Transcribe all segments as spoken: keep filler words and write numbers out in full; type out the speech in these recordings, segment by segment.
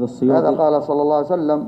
هذا قال صلى الله عليه وسلم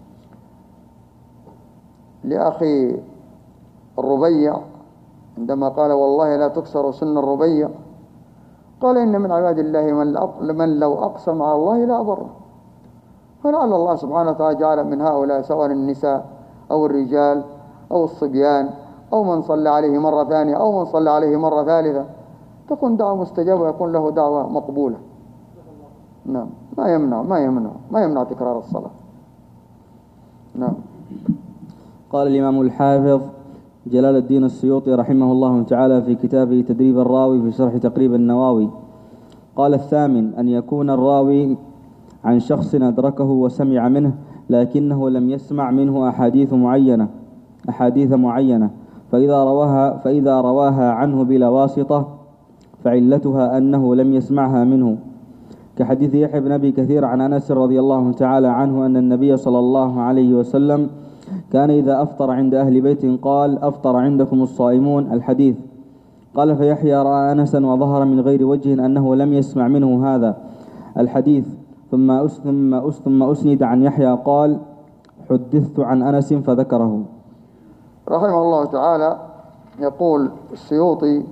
لأخي الربيع عندما قال والله لا تكسر سن الربيع، قال إن من عباد الله من, من لو أقسم على الله لا أبره. فلعل الله سبحانه وتعالى جعل من هؤلاء سواء النساء أو الرجال أو الصبيان أو من صلى عليه مرة ثانية أو من صلى عليه مرة ثالثة تكون دعوة مستجابة ويكون له دعوة مقبولة. نعم، ما يمنع ما يمنع ما يمنع تكرار الصلاة. نعم. قال الإمام الحافظ جلال الدين السيوطي رحمه الله تعالى في كتابه تدريب الراوي في شرح تقريب النواوي، قال الثامن أن يكون الراوي عن شخص أدركه وسمع منه لكنه لم يسمع منه أحاديث معينة أحاديث معينة فإذا رواها فإذا رواها عنه بلا واسطة فعلتها أنه لم يسمعها منه، كحديث يحيى بن أبي كثير عن أنس رضي الله تعالى عنه أن النبي صلى الله عليه وسلم كان إذا أفطر عند أهل بيت قال أفطر عندكم الصائمون الحديث. قال فيحيى رأى أنسا وظهر من غير وجه أنه لم يسمع منه هذا الحديث، ثم ثم ثم أسند عن يحيى قال حدثت عن أنس فذكره. رحمه الله تعالى. يقول السيوطي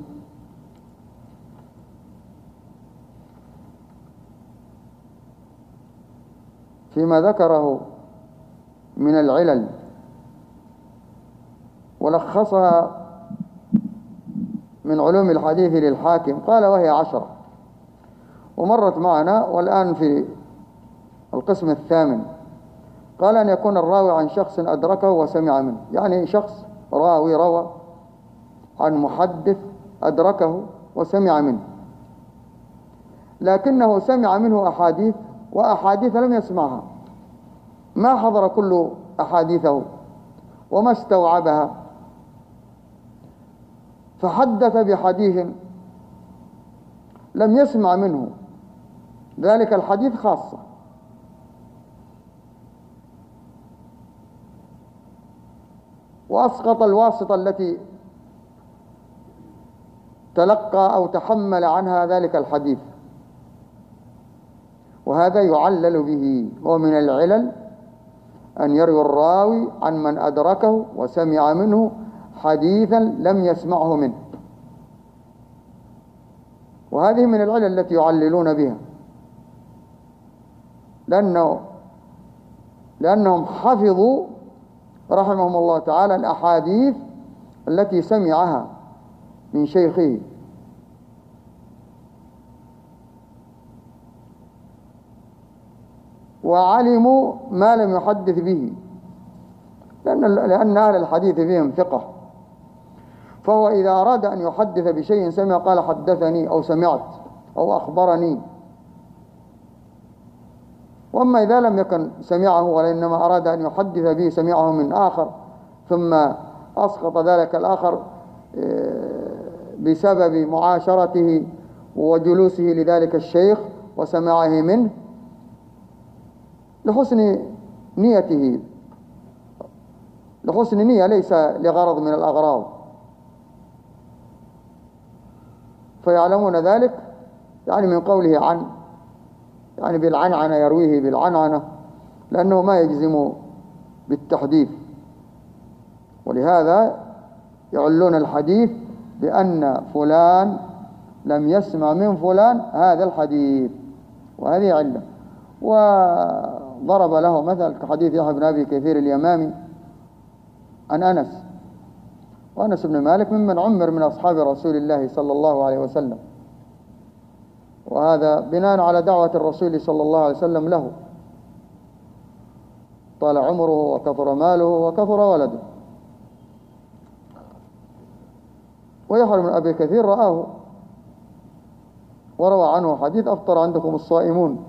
فيما ذكره من العلل ولخصها من علوم الحديث للحاكم، قال وهي عشرة ومرت معنا والآن في القسم الثامن. قال أن يكون الراوي عن شخص أدركه وسمع منه، يعني شخص راوي روى عن محدث أدركه وسمع منه لكنه سمع منه أحاديث وأحاديث لم يسمعها، ما حضر كل أحاديثه وما استوعبها، فحدث بحديث لم يسمع منه ذلك الحديث خاصة، وأسقط الواسطة التي تلقى أو تحمل عنها ذلك الحديث، وهذا يعلل به. ومن العلل أن يروي الراوي عن من أدركه وسمع منه حديثا لم يسمعه منه، وهذه من العلل التي يعللون بها، لأنه لأنهم حفظوا رحمهم الله تعالى الأحاديث التي سمعها من شيخه، وعلموا ما لم يحدث به، لأن لأن أهل الحديث فيهم ثقة، فهو إذا أراد أن يحدث بشيء سمع قال حدثني أو سمعت أو أخبرني. وأما إذا لم يكن سمعه وإنما أراد أن يحدث به سمعه من آخر ثم أسقط ذلك الآخر بسبب معاشرته وجلوسه لذلك الشيخ وسماعه منه لحسن نيته، لحسن نية ليس لغرض من الأغراض، فيعلمون ذلك يعني من قوله عن، يعني بالعنعنة يرويه بالعنعنة، لأنه ما يجزم بالتحديث، ولهذا يعلون الحديث بأن فلان لم يسمع من فلان هذا الحديث، وهذه علة. وضرب له مثل كحديث يحيى بن أبي كثير اليمامي عن أنس، وأنس بن مالك ممن عمر من أصحاب رسول الله صلى الله عليه وسلم، وهذا بناء على دعوة الرسول صلى الله عليه وسلم له، طال عمره وكثر ماله وكثر ولده. ويحيى بن أبي كثير رآه وروى عنه حديث أفطر عندكم الصائمون،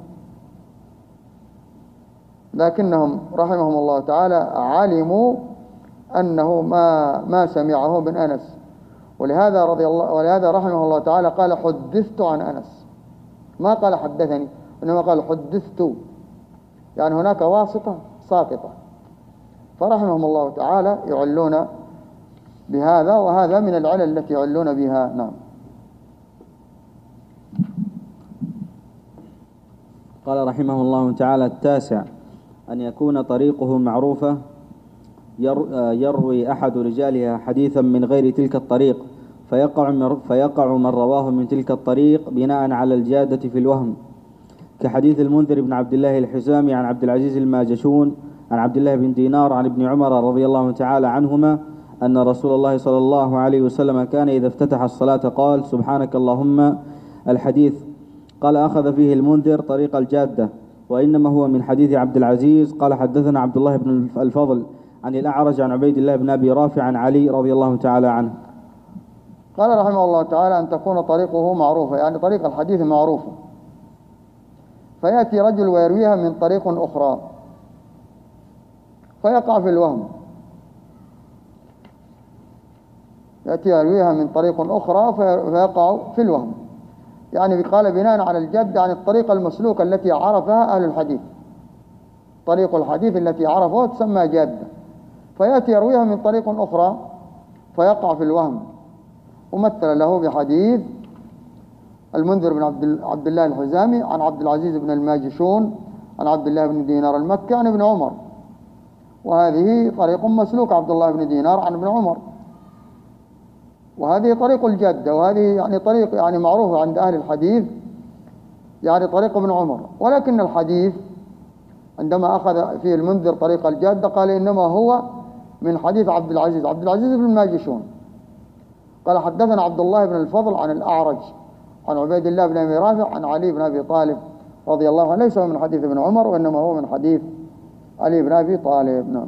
لكنهم رحمهم الله تعالى علموا أنه ما ما سمعه من أنس، ولهذا رضي الله ولهذا رحمه الله تعالى قال حدثت عن أنس، ما قال حدثني، إنما قال حدثت، يعني هناك واسطة ساقطة. فرحمهم الله تعالى يعلون بهذا، وهذا من العلل التي يعلون بها. نعم. قال رحمه الله تعالى: التاسع أن يكون طريقه معروفة، يروي أحد رجالها حديثا من غير تلك الطريق فيقع فيقع من رواه من تلك الطريق بناء على الجادة في الوهم، كحديث المنذر بن عبد الله الحزامي عن عبد العزيز الماجشون عن عبد الله بن دينار عن ابن عمر رضي الله تعالى عنهما أن رسول الله صلى الله عليه وسلم كان إذا افتتح الصلاة قال: سبحانك اللهم. الحديث. قال: أخذ فيه المنذر طريق الجادة، وإنما هو من حديث عبد العزيز. قال: حدثنا عبد الله بن الفضل عن الأعرج عن عبيد الله بن أبي رافع عن علي رضي الله تعالى عنه. قال رحمه الله تعالى: أن تكون طريقه معروفة، يعني طريق الحديث معروفة، فيأتي رجل ويرويها من طريق أخرى فيقع في الوهم، يأتي يرويها من طريق أخرى فيقع في الوهم، يعني قال بناء على الجد عن الطريقة المسلوكة التي عرفها أهل الحديث، طريق الحديث التي عرفوها تسمى جادة، فيأتي يرويها من طريق أخرى فيقع في الوهم. ومثل له بحديث المنذر بن عبد الله الحزامي عن عبد العزيز بن الماجشون عن عبد الله بن دينار المكي عن ابن عمر، وهذه طريق مسلوك، عبد الله بن دينار عن ابن عمر، وهذه طريق الجادة، وهذه يعني طريق يعني معروفة عند أهل الحديث، يعني طريق ابن عمر. ولكن الحديث عندما أخذ فيه المنذر طريق الجادة قال إنما هو من حديث عبد العزيز عبد العزيز بن الماجشون. قال: حدثنا عبد الله بن الفضل عن الأعرج عن عبيد الله بن أبي رافع عن علي بن أبي طالب رضي الله عنه، ليس من حديث ابن عمر وإنما هو من حديث علي بن أبي طالب. نعم.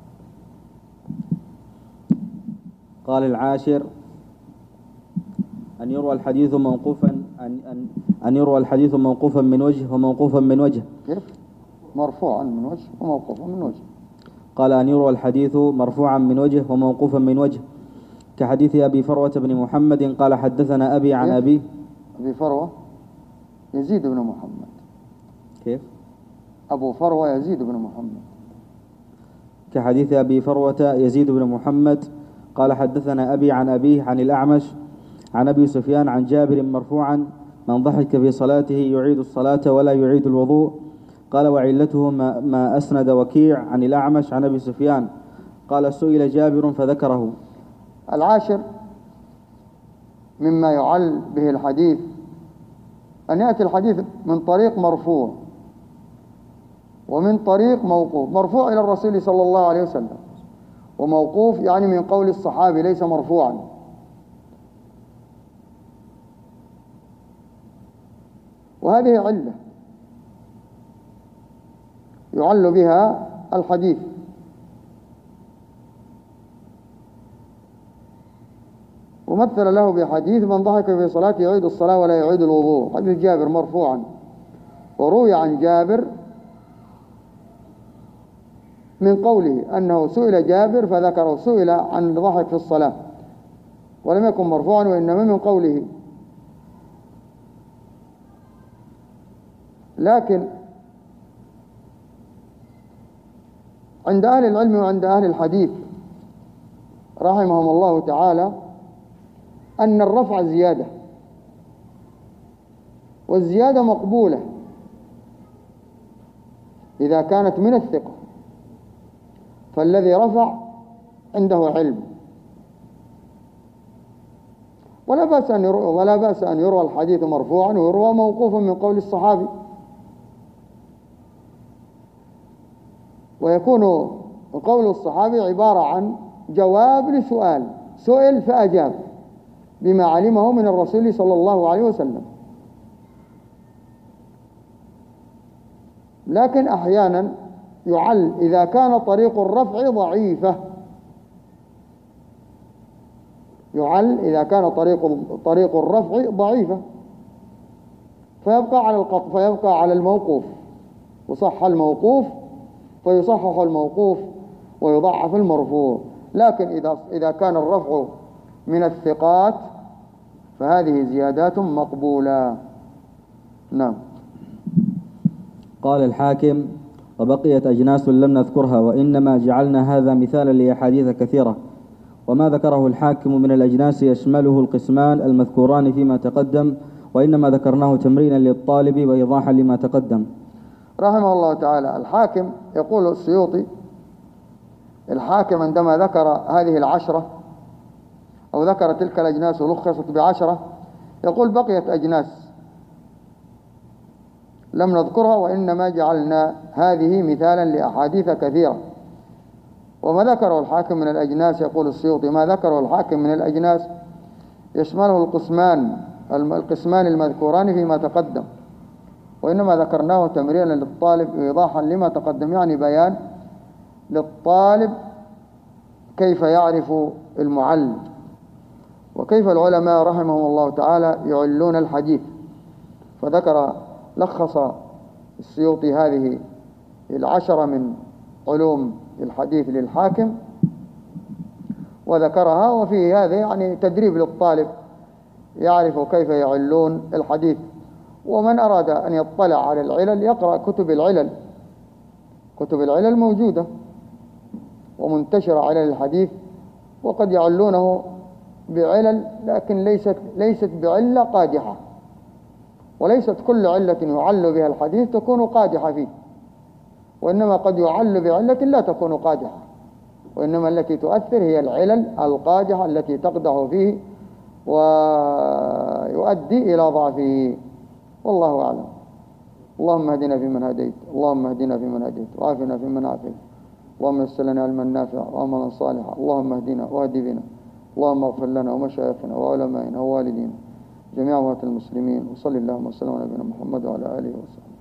قال: العاشر أن يروى الحديث موقوفا أن أن أن يروى الحديث موقوفا من وجه وموقوفا من وجه. كيف؟ مرفوعا من وجه وموقوفا من وجه. قال: أن يروى الحديث مرفوعا من وجه وموقوفا من وجه، كحديث أبي فروة بن محمد قال: حدثنا أبي عن أبي أبي فروة يزيد بن محمد. كيف؟ أبو فروة يزيد بن محمد. كحديث أبي فروة يزيد بن محمد قال: حدثنا أبي عن أبيه عن الأعمش عن أبي سفيان عن جابر مرفوعا: من ضحك في صلاته يعيد الصلاة ولا يعيد الوضوء. قال: وعلته ما, ما أسند وكيع عن الأعمش عن أبي سفيان. قال: سئل جابر فذكره. العاشر مما يعل به الحديث أن يأتي الحديث من طريق مرفوع ومن طريق موقوف. مرفوع إلى الرسول صلى الله عليه وسلم، وموقوف يعني من قول الصحابي ليس مرفوعا. وهذه علة يعل بها الحديث. ومثل له بحديث: من ضحك في صلاته يعيد الصلاة ولا يعيد الوضوء، حديث جابر مرفوعا. وروي عن جابر من قوله أنه سئل جابر فذكره، سئل عن الضحك في الصلاة، ولم يكن مرفوعا وإنما من قوله. لكن عند أهل العلم وعند أهل الحديث رحمهم الله تعالى أن الرفع زيادة، والزيادة مقبولة إذا كانت من الثقة، فالذي رفع عنده علم، ولا بأس أن يروى ولا بأس أن يروى الحديث مرفوعا ويروى موقوفا من قول الصحابي، ويكون قول الصحابي عبارة عن جواب لسؤال، سئل فأجاب بما علمه من الرسول صلى الله عليه وسلم. لكن أحيانا يعل إذا كان طريق الرفع ضعيفة، يعل إذا كان طريق طريق الرفع ضعيفة فيبقى على القط فيبقى على الموقوف، وصح الموقوف فيصحح الموقوف ويضعف المرفوع. لكن إذا إذا كان الرفع من الثقات فهذه زيادات مقبولة. نعم. قال الحاكم: وبقيت أجناس لم نذكرها، وإنما جعلنا هذا مثالا لأحاديث كثيرة، وما ذكره الحاكم من الأجناس يشمله القسمان المذكوران فيما تقدم، وإنما ذكرناه تمرينا للطالب وإيضاحا لما تقدم. رحمه الله تعالى. الحاكم يقول السيوطي: الحاكم عندما ذكر هذه العشرة أو ذكر تلك الأجناس ولخصت بعشرة، يقول: بقيت أجناس لم نذكرها، وإنما جعلنا هذه مثالا لأحاديث كثيرة. وما ذكره الحاكم من الأجناس، يقول السيوطي: ما ذكره الحاكم من الأجناس يشمله القسمان القسمان المذكوران فيما تقدم، وإنما ذكرناه تمرينا للطالب وإيضاحا لما تقدم، يعني بيان للطالب كيف يعرف المعل، وكيف العلماء رحمهم الله تعالى يعلون الحديث. فذكر لخص السيوطي هذه العشرة من علوم الحديث للحاكم وذكرها، وفي هذا يعني تدريب للطالب يعرف كيف يعلون الحديث. ومن أراد أن يطلع على العلل يقرأ كتب العلل. كتب العلل موجودة ومنتشرة على الحديث، وقد يعلونه بعلل لكن ليست ليست بعلة قادحة، وليست كل علة يعل بها الحديث تكون قادحة فيه، وإنما قد يعل بعلة لا تكون قادحة، وإنما التي تؤثر هي العلل القادحة التي تقدح فيه ويؤدي إلى ضعفه. والله أعلم. اللهم اهدنا فيمن هديت، اللهم اهدنا فيمن هديت، وعافنا فيمن عافيت، اللهم يسر لنا علما نافعا وعملا صالحا، اللهم اهدنا واهد بنا، اللهم اغفر لنا ومشايخنا وعلمائنا ووالدينا جميع أموات المسلمين، وصلى اللهم وسلم على نبينا محمد وعلى آله وصحبه.